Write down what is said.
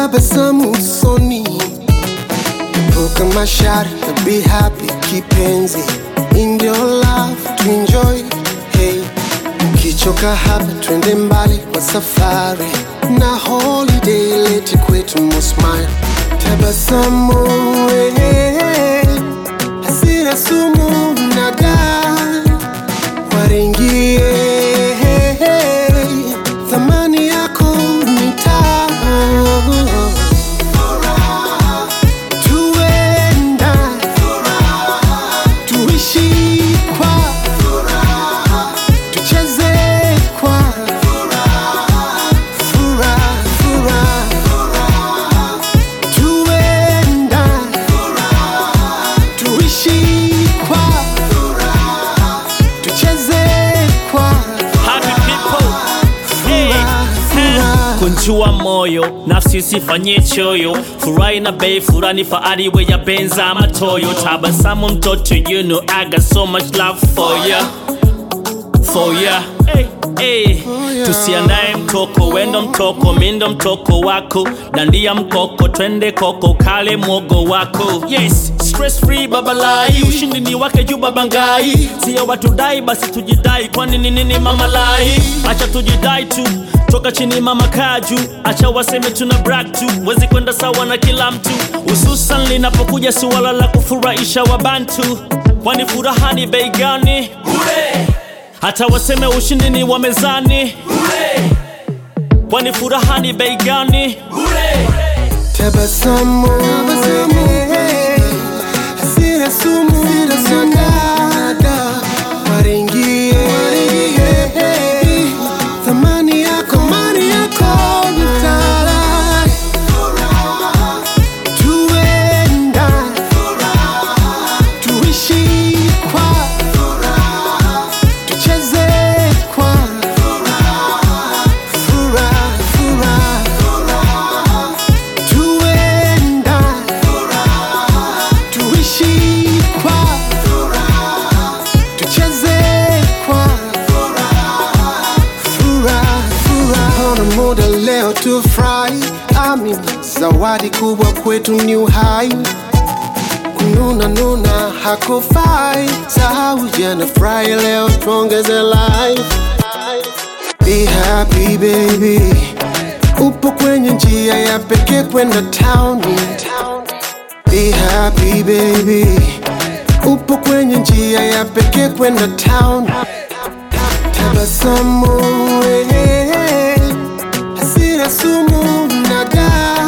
tabasamu usoni, epuka mashari na be happy kipenzi. In your love to enjoy, hey. Ukichoka hapa twende mbali kwa safari, na holiday leti kwetu mo smile. Tabasamu hasira sumu na waringie, thamani yako ni tuenda tuishi kwa tucheze kwa tuenda tuishi kwa tucheze kwa happy people. Hey, kunjua moyo nafsi sifanye choyo, furahi na bei furani faari we ya benza matoyo. Tabasamu mtoto, you know I got so much love for ya, for ya. Hey, hey. Tusiandae mtoko, wendo mtoko, mindo mtoko wako, dandia mkoko, twende koko, kale mwogo wako. Yes, stress free babalai, ushindi ni wake juu babangai. Siya watu dai basi tujidai, kwani nini mamalai. Acha tujidai tu, toka chini mama kaju, acha waseme tuna brag tu, wezi kwenda sawa na kila mtu. Hususan linapokuja suala la kufurahisha wabantu, kwani furahani bei gani? Hata waseme ushindi ni wa mezani, kwani furahani bei gani? Tabasamu hasira sumu nada waringie, thamani yako mtala tuenda tuishi kwa tucheze kwa tuenda tuishi kwa tucheze kwa Hona muda leo tufurahi, amini zawadi kubwa kwetu ni uhai. Kununa hakufai, sahau jana, furahi leo tuongeze life. Be happy baby, upo kwenye njia ya pekee kwenda town. Be happy baby, upo kwenye njia ya pekee kwenda town. Tabasamu hasira sumu na